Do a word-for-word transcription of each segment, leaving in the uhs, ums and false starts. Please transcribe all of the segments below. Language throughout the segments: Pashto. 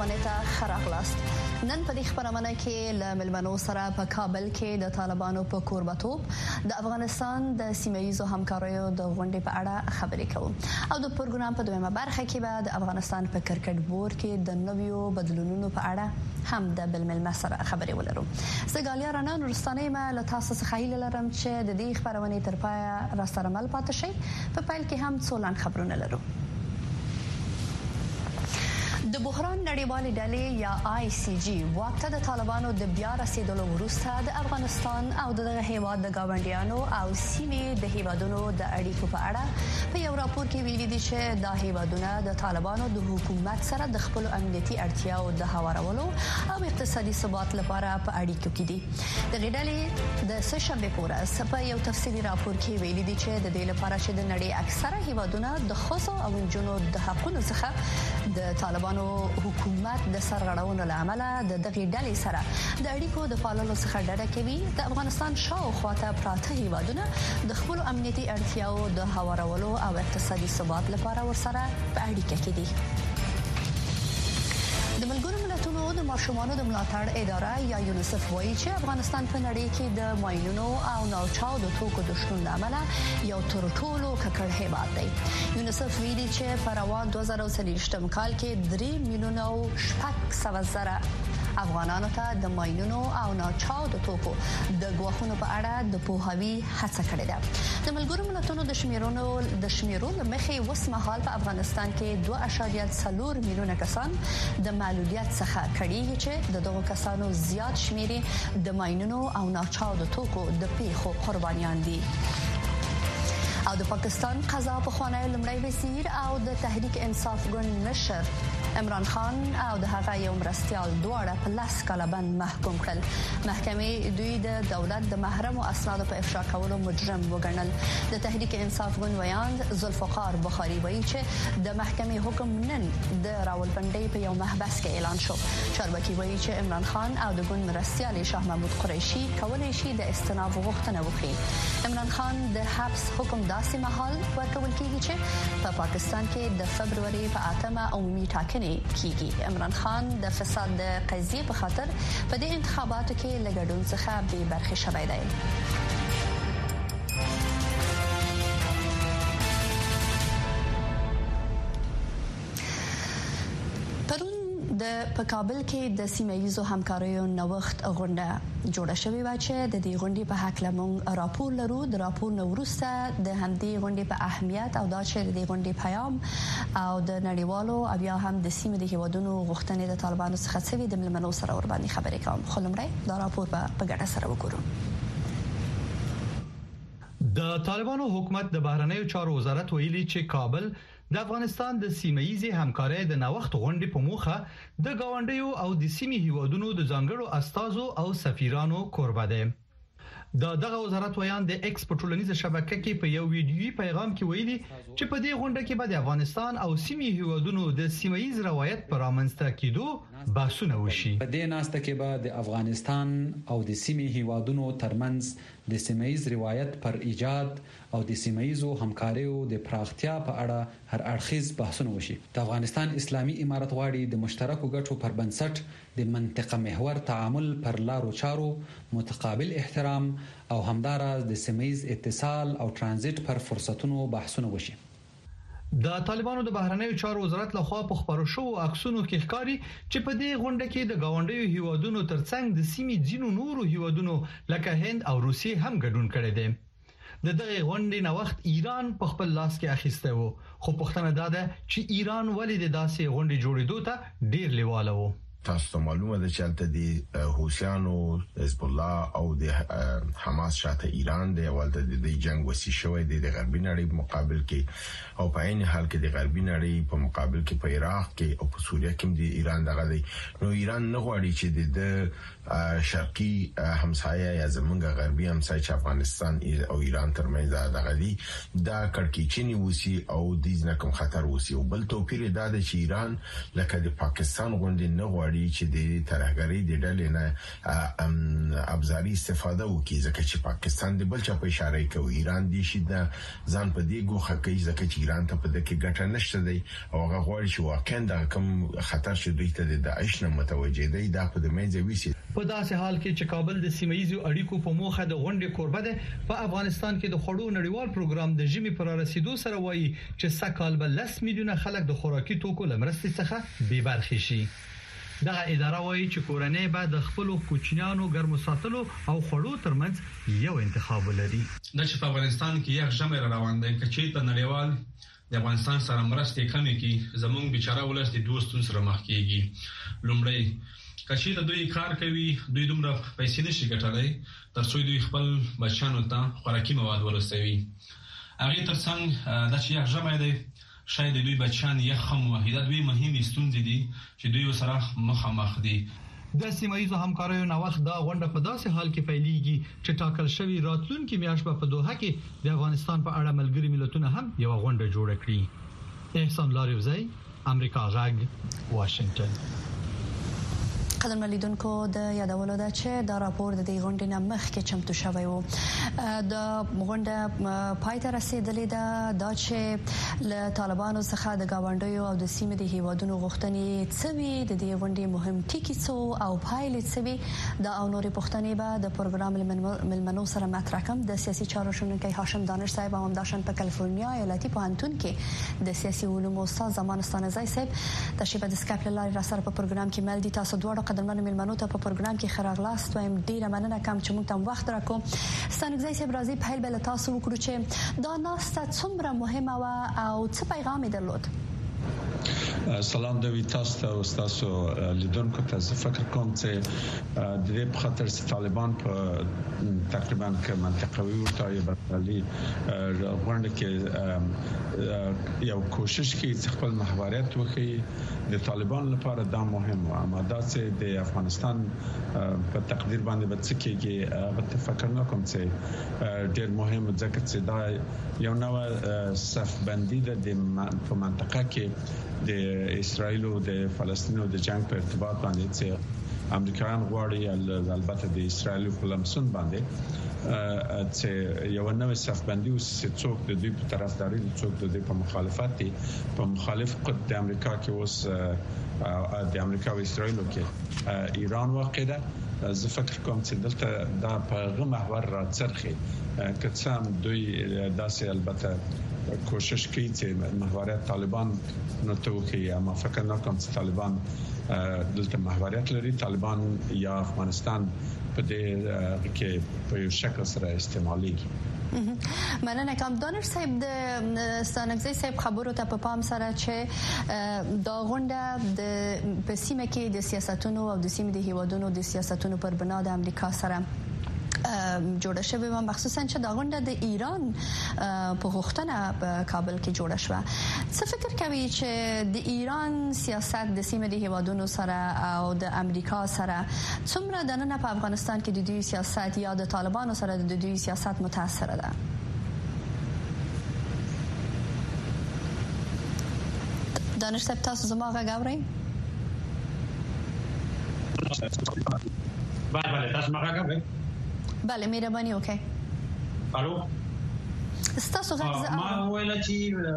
خبرونه ته خراغلاست. نن په دې خبرونه کې ل ملمنو سره په کابل کې د طالبانو په کوربتوب د افغانستان د سیمه‌ییزو همکاریو د غونډې په اړه خبرې کوو او د پروګرام په دویمه برخه کې به د افغانستان په کرکټ بورډ کې د نویو بدلونونو په اړه هم د بل ملمه سره خبرې ولرو. زګالیا رانا نورستاني ما له تاسو څخه هیله لرم چې د دې خبرونه تر پایه را سره مل پاتې شي. په پیل کې هم څولان خبرونه لرو. د بحران نړیوالې ډلې یا آی سی جی واکته د طالبانو د بیا رسیدلو وروسته د افغانستان او دغه هیواد د گاونډیانو او سیمې د هیوادونو د اړیکو په اړه په یو راپور کې ویلي دي چې د هیوادونو د طالبانو د حکومت سره د خپل امنیتي اړتیاو د هوارولو او اقتصادي ثبات لپاره په اړیکو کې دي. د غډلې د سشنبه پورس په یو تفصیلي راپور کې ویلي دي چې د دې لپاره چې د نړۍ اکثره هیوادونو د خصو او جنو د حقوقو څخه د طالبانو حکومت د سرغړونو لامل د دغه ډلې سره د اړیکو د پاللو څخه ډډه کوي. د افغانستان شاوخوا ته پراته هیوادونه د خپل امنیتي اړتیاو د هوارولو او اقتصادي ثبات لپاره ورسره په اړیکه کې دي. د ملګرو ملتونو د ماشومانو د ملاتړ اداره یا یونیسف وایي چې افغانستان په نړۍ کې د ماینونو او ناوچاودو توکو د شتون لامل یو تر ټولو ککړ هیواد دی. یونیسف ویلي چې په روان دوه زره څلوېښتم کال کې درې میلیونه او شپږ سوه زره افغانانو ته د ماینونو او ناوچاودو توکو د غواخونو په اړه د پوهاوی هڅه کړې ده. د ملګرو ملتونو د شمیرونو د شمیرونو مخې وسمحال په افغانستان کې دوه اعشاریه څلور میلیونه کسان د معلولیت څخه کړي چې د دغو کسانو زیات شمیر د ماینونو او ناوچاودو توکو د پیښو قربانیان دي. او د پاکستان قضا په خوانی لمړی وزیر او د تحریک انصاف ګوند نشر عمران خان او د هغه یو مرستيال دواړه په لاس کاله بند محکوم کړل. محکمې دوی د دولت د محرم او اسناد په افشا کولو مجرم وګڼل. د تحریک انصاف ګوند ویاند ذوالفقار بخاری وایي چې د محکمې حکم نن د راولپنډي په یو محبس کې اعلان شو. چارواکي وایي چې عمران خان او د ګوند مرستيال شاه محمود قریشي کولای شي د استناف غوښتنه وکړي. عمران خان د حبس حکم داسې مهال ورکول کیږي چې په پاکستان کې د فبرवरी په اتمه عمومي ټاکنې کیږي. عمران خان د فساد د قضیې په خاطر په دې انتخاباتو کې لګډون څخه بې برخې شوی دی. د په کابل کې د سیمه‌ییزو همکاریو نوښت غونډه جوړه شوې و چې د دې غونډې په حق لمون راپور لرو. د راپور نو وروسته د همدې غونډې په اهمیت او دا چې د دې غونډې پیام او د نړیوالو او بیا هم د سیمې د هیوادونو غوښتنې د طالبانو څخه څه وي د ملمنو سره ور باندې خبرې کوم. خو لمړی دا راپور په ګډه سره وګورو. د طالبانو حکومت د بهرنیو چارو وزارت ویلي چې کابل د افغانستان د سیمه‌ییزې همکارۍ د نوښت غونډې په موخه د گاونډیو او د سیمې هیوادونو د ځانګړو استازو او سفیرانو کوربه دی. د دغه وزارت ویان د ایکس په ټولنیزه شبکه کې په یو ویډیویي پیغام کې ویلي چې په دې غونډه کې به د افغانستان او سیمې هیوادونو د سیمه‌ییز روایت پر رامنځته کېدو بحثونه وشي. په دې ناسته کې به د افغانستان او د سیمې هیوادونو ترمنځ د سیمه‌ییز روایت پر ایجاد او د سیمه‌ییزو همکاریو د پراختیا په اړه هر اړخیز بحثونه وشي. د افغانستان اسلامي امارت غواړي د مشترکو ګټو پر بنسټ د منطقه محور تعامل پر لارو چارو متقابل احترام او همداراز د سیمه‌ییز اتصال او ترانزیت پر فرصتونو بحثونه وشي. د طالبانو د بهرنیو چارو وزارت لخوا په خبرو شو عکسونو کې ښکاري چې په دې غونډه کې د گاونډیو هیوادونو ترڅنګ د سیمې ځینو نورو هیوادونو لکه هند او روسیې هم ګډون کړي دي. د دغه غونډې نوښت ایران په خپل لاس کې اخیسته وو، خو پوښتنه ده چې ایران ولې د داسې غونډې جوړېدو ته ډیر لیواله وو. تاسو معلومه ده چې البته د حوثیانو حزب الله او د حماس شاته ایران د ولته د جنگ وسی شوی د غربي نړۍ په مقابل کې او په عین حال کې د غربي نړۍ په مقابل کې په عراق کې او په سوریه کې د ایران دغه دی. نو ایران نه غواړي چې د شرقي همسایه یا زمونږ غربي همسایه چې افغانستان او ایران ترمنځ دغه دی دا کړکېچنی وسی او د ځنه کوم خطر وسی. او بل توپیر دا دی چې ایران لکه د پاکستان غونډې نه غواړي غواړي چې د ترهګرۍ د ډلې نه ابزاري استفاده وکړي ځکه چې پاکستان د بل چا په اشاره کوي ایران دې شي د ځان په دې ګوخه کوي ځکه چې ایران ته په دې ګټه نشته دی او هغه غواړي چې واقعا د کوم خطر چې دوی ته د داعش نه متوجه دی دا په دې منځ ویسي. په داسې حال کې چې کابل د سیمه‌ییزو اړیکو په موخه د غونډې کوربه ده په افغانستان کې د خړو نړیوال پروګرام د ژمي پر رسیدو سره وایي چې سکهال بل لس میلیونه خلک د خوراکي توکو لمرستي څخه بې برخې شي. دغه اداره وایي چې کورنۍ به د خپل کوچنیانو ګرمو ساتلو او خړو ترمنځ یو انتخاب لري. د چې په افغانستان کې یو ژمي روان دی چې ته نړیوال د افغانستان سره مرستې کمې کی زمونږ بیچاره ولس د دوستون سره مخ کیږي. لومړی کچې ته دوی کار کوي دوی دومره پیسې نشي ګټلای تر څو دوی خپل بچانو ته خوراکي مواد ورسوي. هغه ترڅنګ د چې یو ژمي دی شاید دوی بچان یې خم واحده دوی مهمه ستونزې دي چې دوی سره مخامخ دي. د سیمه‌ییزو همکاریو نوښت دا غونډه په داسې حال کې پیلېږي چې ټاکل شوی راتلونکي میاشت په دوحه کې د افغانستان په اړه ملګري ملتونه هم یو غونډه جوړه کړي. احسان لاریوزی، امریکا غږ، واشنگټن. قدرمن لیدونکو د یادولو ده چې دا راپور د دې غونډې نه مخکې چمتو شوی و. د غونډه پای ته رسیدلې ده دا چې له طالبانو څخه د گاونډیو او د سیمې د هیوادونو غوښتنې څه وي د دې غونډې مهم ټکي څه او پایلې څه وي دا او نورې پوښتنې به د پروګرام ملمنو سره مطرح کوم. د سیاسي چارو شنونکی هاشم دانش صاحب هم داشن په کالیفورنیا ایالتي پوهنتون کې د سیاسي علومو استاد زمان استانزی صاحب تشریف د سکایپ لارې را سره په پروګرام کې مل دي. تاسو دواړو قدرمن ملمنو ته په پروګرام کې خراغلاست وایم ډیره مننه کوم چې موږ ته وخت راکو. ستانګزی صاحب راځي په هیله تاسو وکړو چې دا ناسته څومره مهمه و او څه پیغام درلود. سلام دوی تاسو ته او تاسو لیدونکو ته فکر کوم چې د دې په خاطر چې طالبان په تقریبا کې منطقوي او تایبرالي غونډه کې یو کوشش کوي چې خپل محوریت وکړي. د طالبان لپاره دا مهم و اما دا چې د افغانستان په تقدیر باندې به څه کېږي به فکر نه کوم چې ډېر مهم ځکه چې دا یو نوع صف بندي ده د په منطقه کې د اسرائیل او د فلسطین او د جنگ په ارتباط باندې چې امریکایان غواړي البته د اسرائیل په لمسون باندې چې یو نوې صف بندي او څوک د دوی په طرفداري څوک د دوی په مخالفت دي په مخالف قد د امریکا کې اوس د امریکا او اسرائیل کې ایران واقع ده. زه فکر کوم چې دلته دا په غو محور راڅرخي که څم دوی داسې البته کوشش کوي چې محوریت طالبان نو توکي اما فکر نه کوم چې طالبان دلته محوریت لري. طالبان یا افغانستان په دې کې په یو شکل سره استعمالي. مننه کوم. دانش صاحب د ستانګزی صاحب خبرو ته په پام سره چې دا غونډه د پسیمه کې د سیاستونو او د سیمې د هیوادونو د سیاستونو پر بنا د امریکا سره جوړه شوې و مخصوصا چې دا غونډه د ایران په غوښتنه په کابل کې جوړه شوه. څه فکر کوي چې د ایران سیاست د سیمې د هیوادونو سره او د امریکا سره څومره د نن په افغانستان کې د دوی سیاست یا د طالبانو سره د دوی سیاست متاثر ده؟ دانش صاحب تاسو زما غږ اورئ؟ بله بله تاسو ما غږ اورئ؟ بله مهرباني وکړئ. الو ستاسو غږ ما ویل چې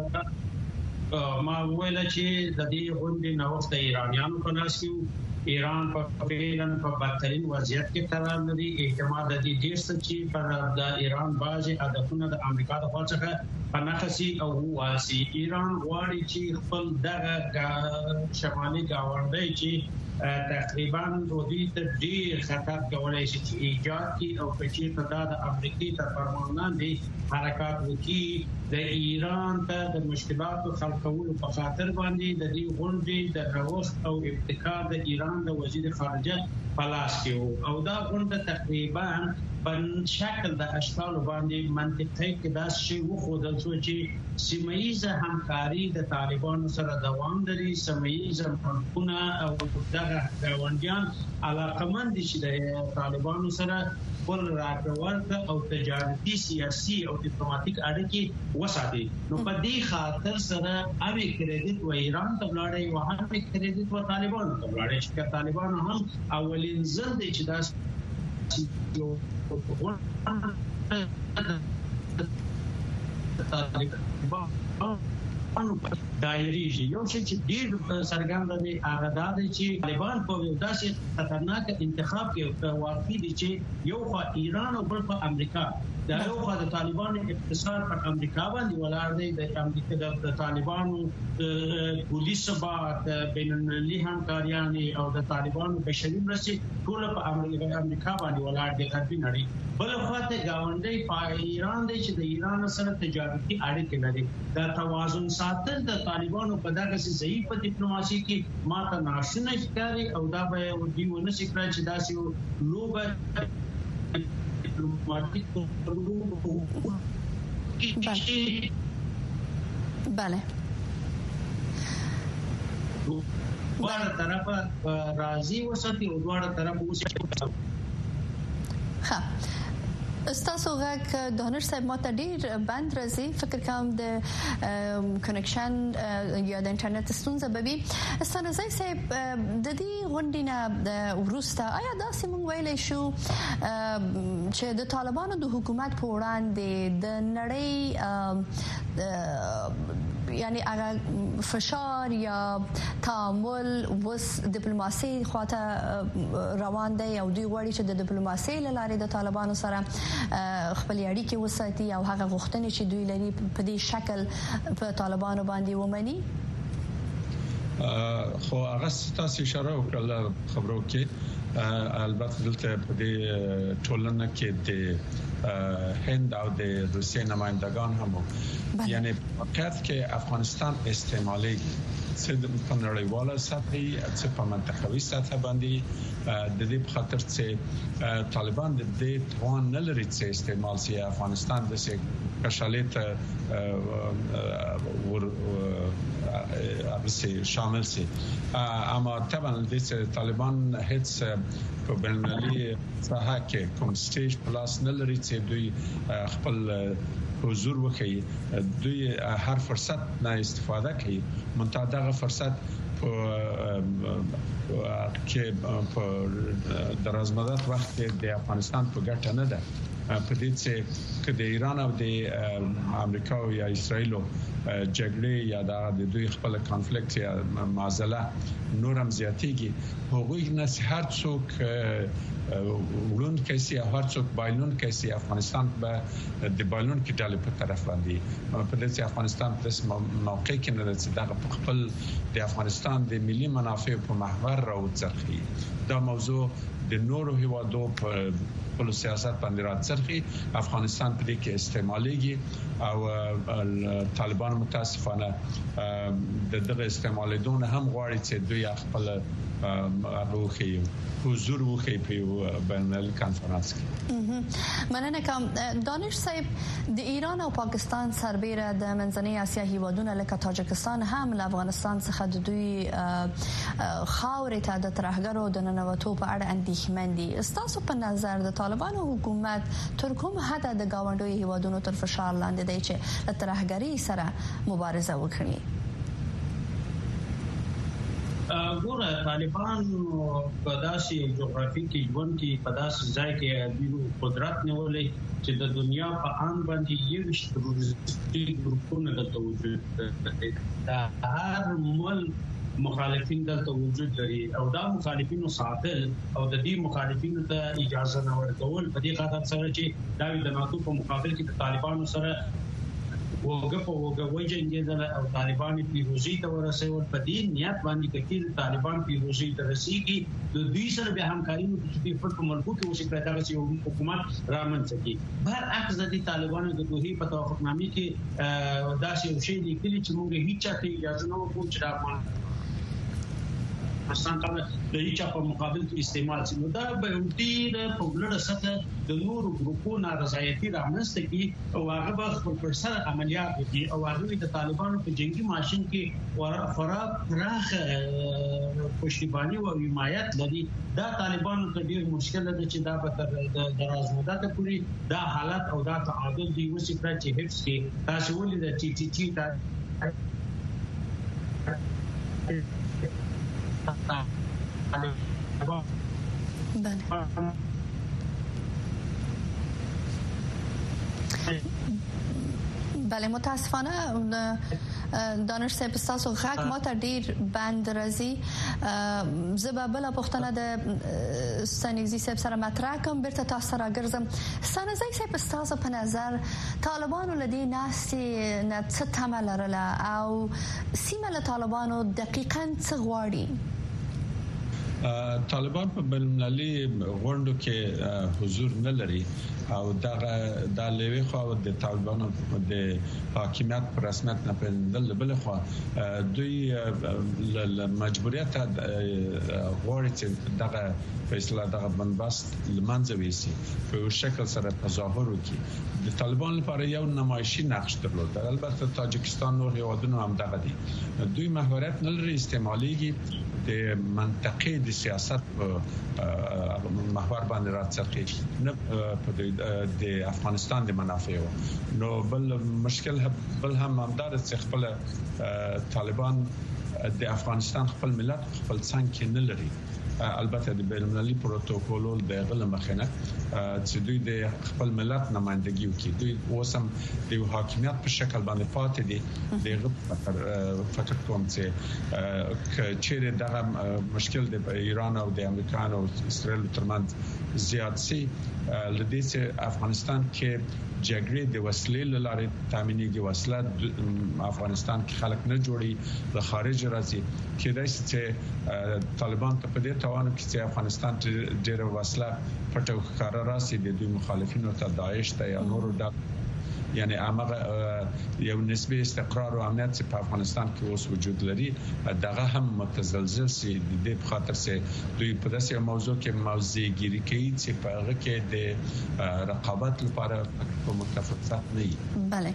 ما ویل چې د دې غونډې نوښت ایرانیانو په لاس کې ایران په فعلا په بدترین وضعیت کې قرار لري. احتمال د دې ډیر څه چې پر د ایران بعضي هدفونه د امریکا د خوا څخه پناخسي او واسي. ایران غواړي چې خپل دغه شمالي گاونډي چې تقریبا دوی ته ډیر خطر کولای شي چې ایجاد کی او په چې تدا د امریکای تر فرمان لاندې حرکت وکړي د ایران ته د مشکلاتو حل کولو په خاطر باندې د دې غونډې د نوښت او ابتکار د ایران د وزیر خارجه پلاس کې او دا غونډه تقریبا بن شکل د اشکال باندې منطقي کې دا شی وخدل چې سیمایي همکاري د طالبانو سره دوام لري سیمایي ملکونه او دغه غونډیان علاقمند دي چې د طالبانو سره پر راکړورک او تجارتي سیاسي او ډیپلوماټیک اړیکې وساتي نو په دې خاطر سره اوی کریډټ و ایران ته ولاړی او هم کریډټ و طالبانو ته ولاړی چې طالبانو هم اولین ځل دی چې دا دایریږي یو چې ډیر څرګند دی هغه دا دی چې طالبان په داسې خطرناک انتخاب کې واقع دي چې یو خو ایران او بل خو امریکا دا یو خو د طالبانو اقتصاد پر امریکا باندې ولاړ دی د امریکا د طالبانو پولیس ثبات بین المللي همکاریان او د طالبانو بشري مرستې ټول په امریکا باندې ولاړ دي غربي نړۍ بل خواته گاونډي په ایران دی چې د ایران سره تجارتي اړیکې لري دا توازن ساتل د طالبانو په دغه ضعیف ډیپلوماسي کې ماته ناشونه ښکاري او دا به ودی ونه شي کړی چې داسې لوبه ډیپلوماټیک بله دواړه طرفه راضي وساتي او دواړه طرفه وساتي ها استاسو غږ دانش صاحب ماته ډیر بند راځي فکر کوم د کنکشن یا د انټرنیټ ستونزه به وي استانزای صاحب د دې غونډې ورسته آیا داسې مونږ ویلای شو چې د طالبانو د حکومت په وړاندې د نړۍ یعنی هغه فشار یا تعامل وس ډیپلوماسي خواته روان دی او دوی غواړي چې د ډیپلوماسي لاره د طالبانو سره خپل اړیکې وساتي او هغه غوښتنې چې دوی لري په دې شکل په طالبانو باندې ومني خو هغه تاسو اشاره وکړه خبرو کې البته دلته په دې ټولنه کې د هند او د روسیې نمائندگان هم یعنی واقعیت کې افغانستان استعمالي څه په نړیواله سطح څه په منطقوي سطح باندې د دې په خاطر چې طالبان د دې توان نه لري چې استعمال سي افغانستان د سي کشالت ور ابسي شامل سي اما طبعا د طالبان هیڅ په بینالمللي ساحه کې کوم سټیج پلاس نه لري چې دوی خپل حضور وکړي دوی هر فرصت نه استفاده کوي منتها دغه فرصت په کې په درازمدت وخت کې د افغانستان په ګټه نه ده په دې چې د ایران او د امریکا او یا اسرائیل جګړې یا د دوی خپل کنفلیکټ یا معضله نورم زیاتېږي هغوی نه هر څوک ولون کیسي هر څوک بایلون کیسي افغانستان به د بایلون کې ډالې په طرف باندې په دې چې افغانستان په موقع کې نه چې د خپل د افغانستان د ملي منافع په محور راوځي دا موضوع د نورو هیوادو په خپل سیاست باندې راځي افغانستان په دې کې استعماليږي او طالبان متاسفانه د دغه استعمالېدون هم غواړي چې دوی خپل روخي حضور وکړي په بین‌المللي کانفرنس کې مننه کوم دانش صاحب د ایران او پاکستان سربېره د منځنۍ اسیا هیوادونو لکه تاجکستان هم له افغانستان څخه د دوی خاورې ته د ترهګرو د ننوتو په اړه اندېښمن دي استاسو په نظر د طالبانو حکومت تر کوم حد د گاونډي هیوادونو تر فشار لاندې دی چې ترهګري سره مبارزه وکړي ګوره طالبان په داسې جغرافیکي ژوند کې په داسې ځای کې د قدرت نیولې چې د دنیا په ان باندې یو شتري ګروپونه د توجه د هر ملک مخالفین دلته وجود لري او دا مخالفینو ساتل او د دې مخالفینو ته اجازه نه ورکول په دې خاطر سره چې دا د ناتو په مقابل کې د طالبانو سره وګپ وګ وجنګیدل او طالبان پیروزي ته ورسول په دې نیت باندې کې طالبان پیروزي ته رسیدي د دوی سره به همکاري نو چې په خپل ملک کې وشي کړه چې حکومت رامنځته کی بهر عکس د طالبانو د دوی په توافقنامې کې داسې یو شی لیکلي چې موږ هیڅ چاته اجازه نه ورکوو چې دا افغانستان ته د هیڅ په مقابل کې استعمال شي. نو دا به ډیر په بلډه سطح د نورو ګروپونو رضایتي رامنځته کی او هغه به خپل پرسر عملیات وکړي او هغه د طالبانو په جنگي ماشين کې ورا فراخ پښتیبانی او حمایت لري. دا طالبانو ته ډیر مشکل ده چې دا به تر دراز مدته پورې دا حالت او دا تعادل دی وسی پر چې حفظ کې تاسو ولې د ټي ټي ټي دا بله متاسفانه دانش صاحب تاسو غږ ما ته ډیر بند راځي. زه به بل پښتنه د سنیزي صاحب سره مطرح کوم بیرته تاسو سره ګرځم. سنیزي صاحب تاسو په نظر طالبانو لدی ناسي نه څه تمه لرله او سیمه له طالبانو دقیقاً څه غواړي؟ طالبان په بین‌المللي غونډو کې حضور نه لري او دغه د لوي خو د طالبانو د حاکمیت پر رسمیت نه پیژندل بل خو دوی مجبوریت غواړي چې دغه فیصله دغه بندبست لمنځوي سي په شکل سره تظاهر وکړي. د طالبان لپاره یو نمایشي نقش درلود. البته تاجکستان نور هیوادونو هم دغه دي. دوی مهارت نه لري استعماليږي د منطقې د سیاست په محور باندې راځي نه په د افغانستان د منافعو. نو بل مشکل بل هم همدار چې خپل طالبان د افغانستان خپل ملت خپل څنګه نه لري. البته د بین‌المللي پروتوکولو د غل مخنه چې دوی د خپل ملت نمائندګي وکړي. دوی اوسم د حاکمیت په شکل باندې پاتې دي. دغه فکر کوم چې چیرې دغه مشکل د ایران او د امریکا او اسرائیل ترمنځ زیات سي لدې چې افغانستان کې جګړې د وسلې لارې تامینېږي. وسله افغانستان کې خلک نه جوړي د خارج راځي کېدای شي چې طالبان ته په دې توانو کې چې افغانستان ډېر وسله پټو کار راسي د دوی مخالفینو ته داعش ته یا نورو د یعنی هغه یو نسبی استقرار او امنیت چې په افغانستان کې اوس وجود لري دغه هم متزلزل سي د خاطر سي دوی په داسې موضوع کې موضوع ګيري کوي چې په هغه کې د رقابت لپاره په متفقات نه وي. بله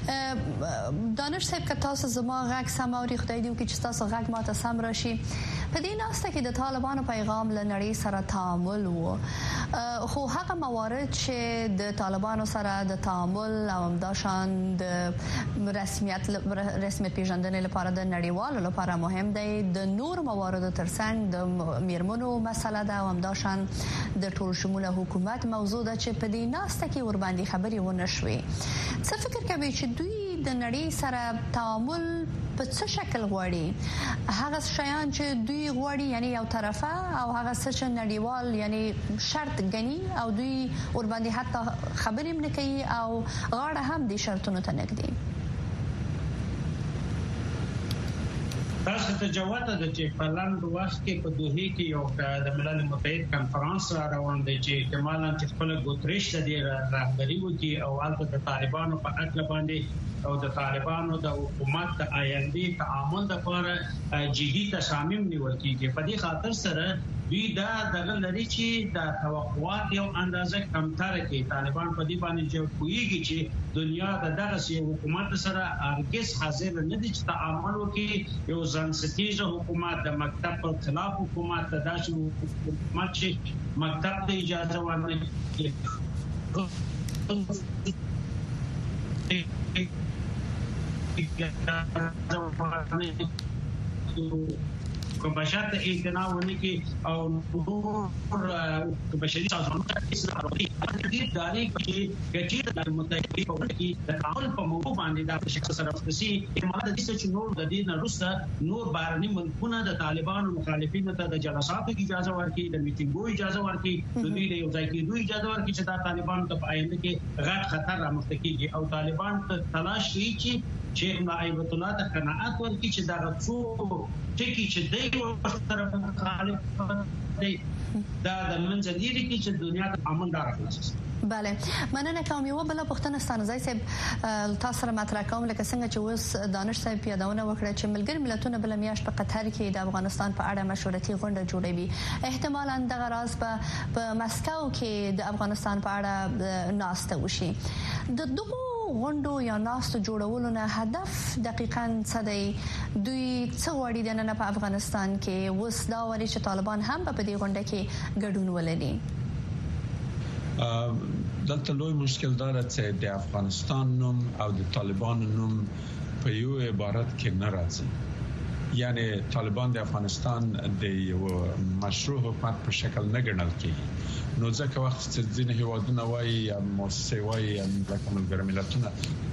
دانش صاحب که تاسو زما غږ سم اوري خدای دې وکړي چې تاسو غږ ماته سم راشي. په دې ناسته کې د طالبانو پیغام له نړۍ سره تعامل وو خو هغه موارد چې د طالبانو سره د تعامل او همداشان د رسمیت رسمیت پیژندنې لپاره د نړیوالو لپاره مهم دی. د نور موارد ترڅنګ د میرمنو مسله ده او همداشان د ټول شموله حکومت موضوع ده چې په دې ناسته کې ور باندې خبرې ونه شوې. څه فکر کوي چې دوی د نړۍ سره تعامل په څه شکل غواړي؟ هغه شیان چې دوی غواړي یعنی یو طرفه او هغه څه چې نړیوال یعنی شرط غني او دوی ور باندې حتی خبرې نه کوي او غاړه هم دي شرطونو ته نګدي. تاسو ته جواب ده چې په لاند وخت کې په دوه کې یو د ملل متحد کانفرنس روان دی چې احتمالاً چې خپل ګوتریش د رهبری وکي او البته د طالبانو په اړه باندې او د طالبانو د حکومت د آینده تعامل لپاره جدي تصامیم نیول کیږي. په دې خاطر سره دوی دا دغه لري چې د توقعات یو اندازه کمتر کې طالبان په دې باندې چې کویږي چې دنیا د دغه سي حکومت سره هرگز حاضر نه دي چې تعامل وکړي. یو ځانستیزه حکومت د مکتب پر خلاف حکومت د داسې حکومت چې مکتب ته اجازه ورنه کوم بشر ته اعتنا ونه کې او نور بشري سازمانونو ته اسلامي داري کې چې د متحدین په وړاندې د تعامل په موضوع باندې د شخص سره خصوصي اعتماد د دې چې نور د دې نه وروسته نور بهرني ملکونه د طالبانو مخالفینو ته د جلساتو اجازه ورکړي، د میټینګو اجازه ورکړي، د دې یو ځای کې دوی اجازه ورکړي چې د طالبانو ته په آینده کې غټ خطر رامنځته کیږي او طالبان ته تلاش کوي چې شیخ نایبت الله ته قناعت ورکړي چې دا څو ټکی چې دی ورسره مخالف دی دا د منځ لري کې چې دنیا ته امن دار راځي. بله مننه کوم. یو بل پښتنه ستانه صاحب تاسو سره مطرح کوم لکه څنګه چې اوس دانش صاحب پیادونه وکړه چې ملګری ملتونه بل میاشت په قطر کې د افغانستان په اړه مشورتي غونډه جوړوي. احتمالاً دغه راز په مسکو کې د افغانستان په اړه ناسته وشي. د دغه غونډو یا ناستو جوړولو نه هدف دقیقاً څه دی؟ دوی څه غواړي د نن په افغانستان کې اوس دا وایي چې طالبان هم په دې غونډه کې ګډون ولري؟ دلته لوی مشکل دا چې د افغانستان نوم او د طالبان نوم په یو عبارت کې نه راځي. یعنی طالبان د افغانستان د یو مشروع حکومت په شکل نه ګڼل کیږي. نو ځکه وخت چې ځینې هیوادونه وایي یا مؤسسې وایي لکه ملګري ملتونه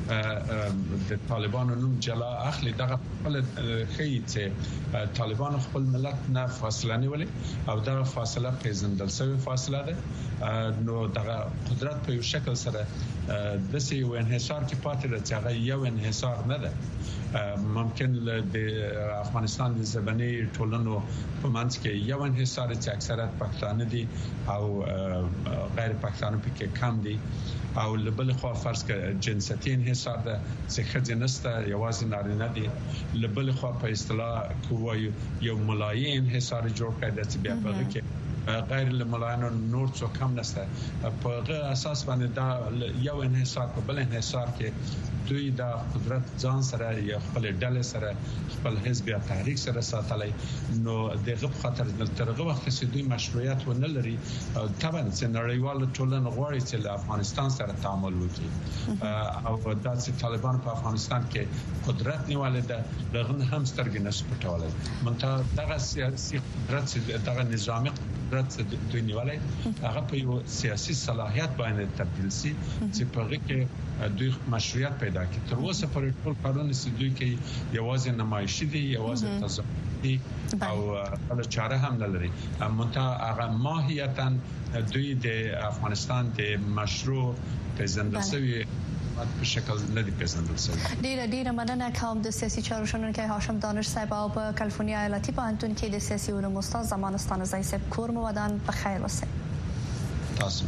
د طالبانو نوم جلا اخلي، دغه خپل خي چې طالبان خپل ملت نه فاصله نیولې او دغه فاصله پیژندل شوی فاصله ده. نو دغه قدرت په یو شکل سره د سې یو انحصار کې پاتې راځي، هغه یو انحصار نه ده. ممکن د افغانستان د زبني ټولنو په منځ کې یو انحصار چې اکثریت پښتانه دي او غیر پښتانه پکې کم دي، او لبل خو فرض ک جنسیتي انحصار ده چې خځې نسته یوازې نارینه دي. لبل خو په اصطلاح کوی یو ملایي انحصار جوړ کړی چې بیا په کې غیر الملایانو نور څو کم نسته. په غیر اساس باندې دا یو انحصار په بل انحصار کې دوی دا قدرت ځان سره یا خپل ډلې سره خپل حزب یا تحریک سره ساتلای. نو دغه خاطر ترغه وخت چې دوی مشروعیت ونه لري طبعا چې نړیوال ټولنه غواړي چې له افغانستان سره تعامل وکړي او دا چې طالبان په افغانستان کې قدرت نیولې ده دغه هم سترګې نشي پټولای. منتها دغه سیاسي قدرت دغه نظامی قدرت دوی نیولې هغه په یو سیاسي صلاحیت باندې تبدیل شي چې په هغه کې دوی مشروعیت پیدا کړي. تر اوسه پورې ټول کارونه چې دوی کوي یوازې نمایشي دي، یوازې تظاهري او بل چاره هم نه لري. منتها هغه ماهیتا دوی د افغانستان د مشروع پیژندل شوی په شکل نه دی پیژندل شوی. ډیره ډیره مننه کوم د سیاسي چارو شنونکي هاشم دانش صاحب او په کالیفورنیا ایالتي پوهنتون کې د سیاسي علومو استاد زمان ستانزی صاحب کور مو ودان په خیر وسه. تاسو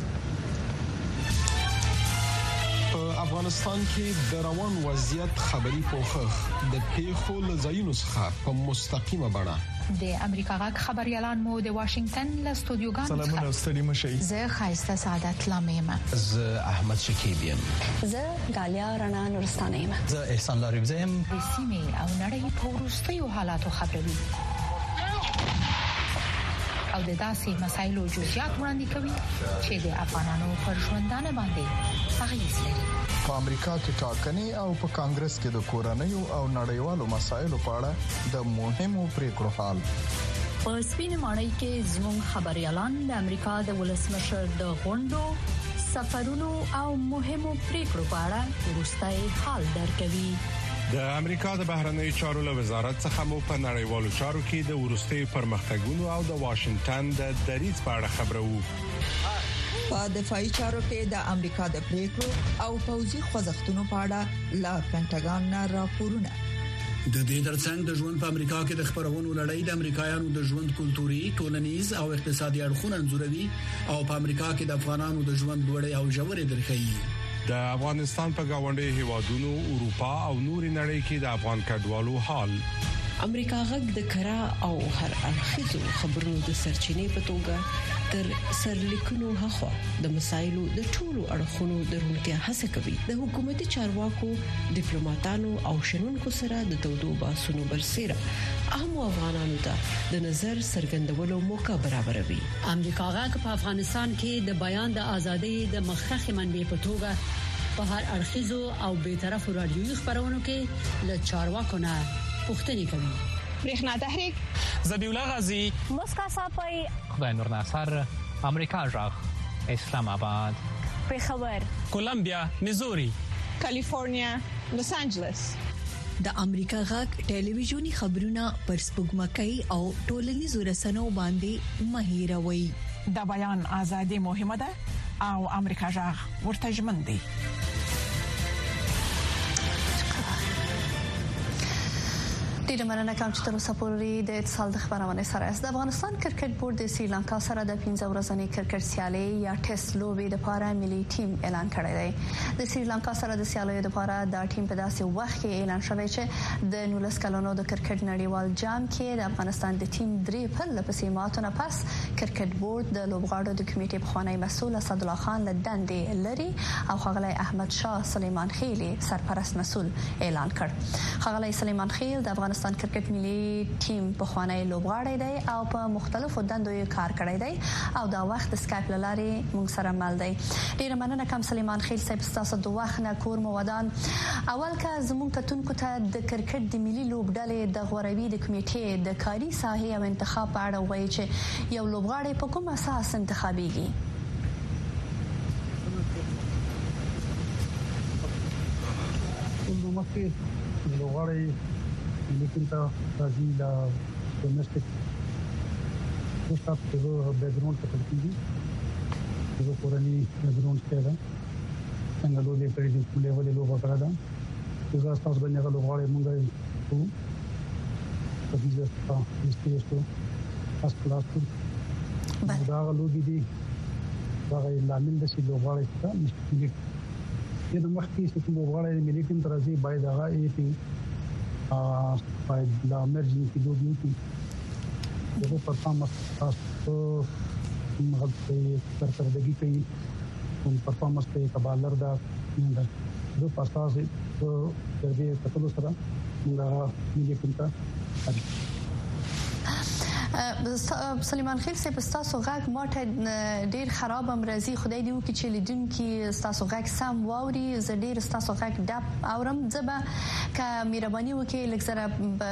افغانستان کې د روان وضعیت خبري پوښښ د پیښو لزاینو څخه په مستقیمه بڼه د امریکا غږ خبريالان مو د واشنگټن له استودیوګانو څخه سلامونه ستړي مشي. زه خایسته سعادت لامیم. زه احمد شکیب یم. زه غالیا رڼا نورستانه یم. زه احسان لاریم زم. د سیمې او نړۍ په وروستیو حالاتو خبروي او د داسې مسایلو جزئیات وړاندې کوي چې د افغانانو پر ژوندانه باندې اغیز لري. په امریکا کې ټاکنې او په کانګرس کې د کورنیو او نړیوالو مسایلو په اړه د مهمو پریکړو حال. په سپینې ماڼۍ کې زموږ خبريالان د امریکا د ولسمشر د غونډو، سفرونو او مهمو پریکړو په اړه وروستي حال درکوي. د امریکا د بهرنی چارو له وزارت څخه مو په نړیوالو چارو کې د ورستي پرمختګونو او د واشنگټن د دریځ په اړه خبرو. په دفاعي چارو کې د امریکا د پریکړو او پوځي خوځښتونو په اړه لا پینټاګان نه راپورونه. د دې ترڅنګ د ژوند په امریکا کې د خبرونو لړۍ د امریکایانو د ژوند کلتوري، ټولنیز او اقتصادي اړخونه انځوروي او په امریکا کې د افغانانو د ژوند لوړې او ژورې درخي. د افغانستان په گاونډي هیوادونو، اروپا او نور نړۍ کې د افغان کډوالو حال. امریکا غږ د کرا او هر اړخیزو خبرونو د سرچینې په توګه تر سرلیکونو هغه د مسایلو د ټولو اړخونو درونکه هڅه کوي. د حکومتي چارواکو، ډیپلوماټانو او شنونکو سره د تودو باسونو برسېره اهم افغانانو ته د نظر څرګندولو موقع برابروي. امریکا غږ په افغانستان کې د بیان د ازادۍ د مخخخ منبع په توګه په هر اړخیزو او بیطرفو رادیوي خبرونو کې له چارواکو نه پوښتنې کوي. برېښنا تحریک، ذبیح الله غازی، مسکا صافی، خدای نور ناصر، امریکا غږ، اسلام آباد، پېښور، کولمبیا، میزوري، کالیفورنیا، لس انجلس. د امریکا غږ ټلویزیونی خبرونه پر سپوږمکۍ او ټولنیزو رسنیو باندې مهیروي. د بیان ازادي مهمه ده او امریکا غږ ورته ژمن دی. ډیر مننه کوم چې تر اوسه پورې د اتصال د خبرونه سره است. د افغانستان کرکټ بورډ د سریلانکا سره د پنځه ورځې کرکټ سیالي یا ټیسټ لوبې لپاره ملي ټیم اعلان کړی دی. د سریلانکا سره د سیالیو لپاره د ټیم په داسې وخت کې اعلان شوی چې د نولس کلونو د کرکټ نړیوال جام کې د افغانستان د ټیم درې په لپسې ماتونه پس کرکټ بورډ د لوبغاړو د کمیټې پخوانی مسؤل اسد الله خان له دندې لري او ښاغلی احمد شاه سلیمان خیل سرپرست مسؤل اعلان کړ. ښاغلی سلیمان خیل د افغانستان کرکټ ملي ټیم په خوانی لوبغاړی دی او په مختلفو دندو یې کار کړی دی او دا وخت د سکایپ لارې موږ سره مل دی. ډیر مننه کوم سلیمان خیل صاحب تاسو د وخت نه کور مو ودان. اول کا زموږ کتونکو ته د کرکټ د ملي لوبډلې د غوروي د کمیټې د کاري ساحې او انتخاب په اړه وایي چې یو لوبغاړی په کوم اساس انتخابيږي؟ کوم لوبغاړی لیکن تا راځي دا ډومېسټک پوسټ اپ د بیکګراوند ته کېږي د کورنۍ بیکګراوند ته دا څنګه لوبې کړې دي په لیول لوبه کړه دا زه تاسو باندې غو لوبغاړی مونږ ته په دې ځای کې استېستو اس کلاس دا لوبې دي دا لامل د شي لوبغاړی ته مشکل د مخکې چې لوبغاړی ملي ټیم تر ځي باید هغه یې په باید لا امرجنسي لوبي کې دغه پرفارمنس تاسو مغلطي کارکردګي کوي او پرفارمنس ته کبالر دا نه ده په اساس د دې کتلو سره موږ ملي ټیم ته سلیمان خیل صاحب تاسو غږ ماته ډیر خراب امرزي خدای دې وکړي چې لیدونکو تاسو غږ سم واوري. زه ډیر تاسو غږ ډب اورم. زبا ک مهرباني وکړئ لکه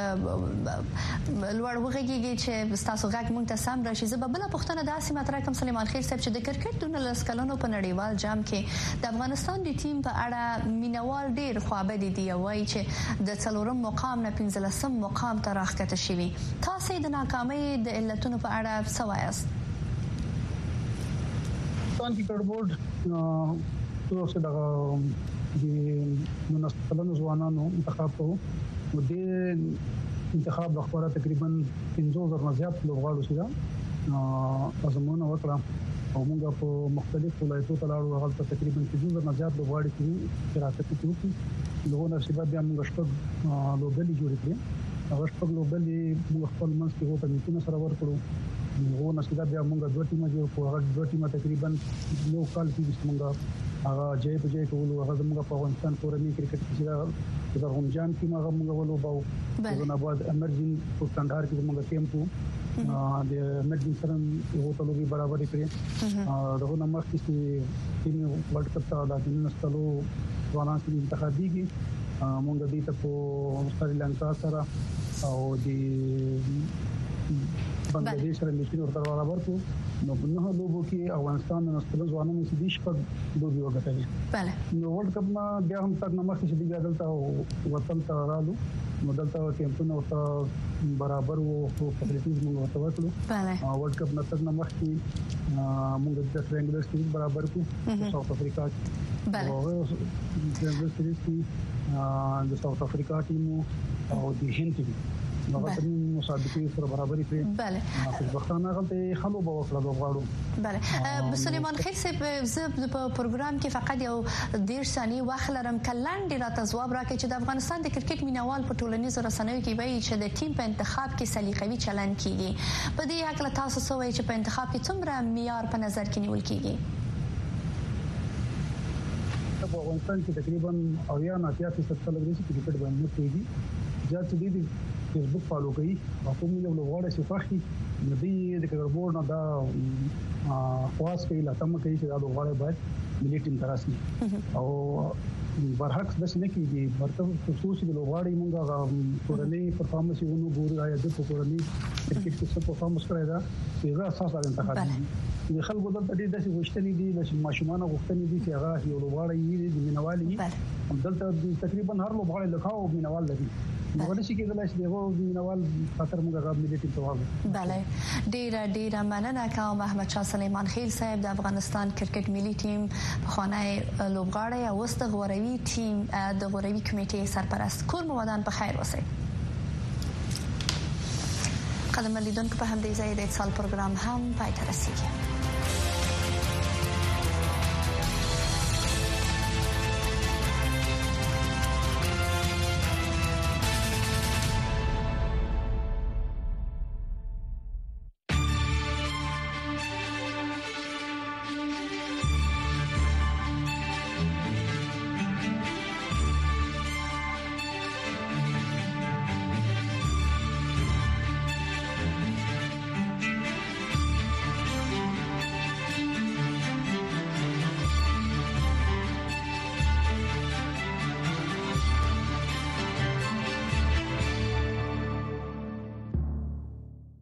لوړ وغږیږي چې تاسو غږ مونږ ته سم راشي. زبا بل پښتنه داسې ماته کوم سلیمان خیل صاحب چې د کرکټ د نولس کلونو په نړیوال جام کې د افغانستان د ټیم په اړه مینوال ډیر خوابدي دي وایي چې د څلورم مقام نه پنځلسم مقام ته راخته شوی. تاسو د ناکامۍ د علتونو په اړه څه وایاست؟ افغانستان کرکټ بورډ نو څه د نولس کلونو ځوانانو انتخاب کوو او د انتخاب لپاره تقریبا پنځه زره نه زیات لوبغاړو سره ازمونه وکړه او موږ په مختلفو ولایتونو ته لاړو. هغه تقریبا پنځه زره نه زیات لوبغاړي چې راځي چې نو نصیب بیا موږ شپږ لوبډلې جوړې کړې. هغه شپږ لوبډلې موږ خپل منځ کې وو کمیټونه سره ورکړو. نو نصیب بیا موږ دوه ټیمه جوړ کړو. هغه دوه ټیمه تقریبا یو کال کې موږ هغه جای په جای کولو. هغه موږ په افغانستان کورنۍ کرکټ کې د زرغونجان ټیم هغه موږ ولوباو. دغه بعد امرجن په کندهار کې موږ ټیم ته د امرجن سره یو تلوي برابر کړی. دغه نمبر کې ټیم ورلد کپ ته د نستلو ځوانان چې انتخابيږي مونږ دې ته په سریلانکا سره او د بنگلاديش سره مشکل ورته برابر کو. نو په نوو لوبو کې افغانستان د نستلو ځوانانو چې دیش په لوبي وګټلې. بله نو ورلد کپ ما بیا هم تک نمبر چې بیا دلته وطن ته رالو نو دلته کېمپونه ورته برابر وو او فیسیلیټیز موږ ورته ورکړو. بله ورلد کپ نه تک نمبر کې موږ د ټرینګلر سټیج برابر کو ساوث افریقا. بله ټرینګلر سټیج کې د ساوث افریقا ټیم او د هند ټیم هغه د مسابقې سره برابرۍ کړې. بله خوشبختانه غلطه خلو به وکړه لوبغاړو. بله سلیمان خیل صاحب زه په پروګرام کې فقط یو ډیر ثانیه وخت لرم. کلاندې راته ځواب راکړي چې د افغانستان د کرکټ مینوال په ټولنیزو رسنیو کې وایي چې د ټیم په انتخاب کې سلیقوي چلند کیږي. په دې حق له تاسو څه وایي چې په انتخاب کې څومره معیار په نظر کې نیول کیږي؟ په افغانستان کې تقریبا اویا نه اتیا فیصد خلک دي چې کرکټ باندې کوي. ځکه چې د فیسبوک فالو کوي او کوم یو لوغړی چې فخري ندی د کرکټ بورډ نه دا خواص کوي لا تم کوي چې دا لوغړی باید ملي ټیم تراسي او برعکس د شنه کېږي. ورته خصوصي د لوغړی مونږه کورنۍ پرفارمنس یې ونو ګوري راځي د کورنۍ کرکټ کې څه پرفارمنس کړی دا یو اساس د انتخاب دي. د خلکو دلته ډېر داسې غوښتنې دي د ماشومان غوښتنې دي چې هغه یو لوغړی د مینوالي دلته تقریبا هر لوغړی لکاو مینوال لري. نو ولې چې کله چې دغه مینوال خاطر موږ غاب ملي ټیم ته واغو. بله ډیر ډیر مننه کوم احمد شاه سلیمان خیل صاحب د افغانستان کرکټ ملي ټیم په خوانی لوبغاړی او واست غوروي ټیم د غوروي کمیټې سرپرست. کور مو ودان په خیر اوسئ. قدم لیدونکو په همدې ځای د اتصال پروګرام هم پای ته رسیدي.